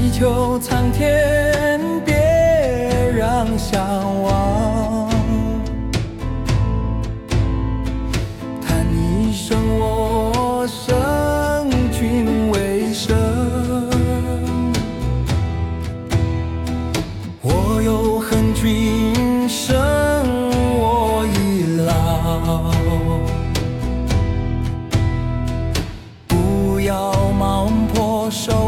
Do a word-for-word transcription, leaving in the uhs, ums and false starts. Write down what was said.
祈求苍天别让相忘，叹一声我生君为生，我又恨君生我已老，不要忙破手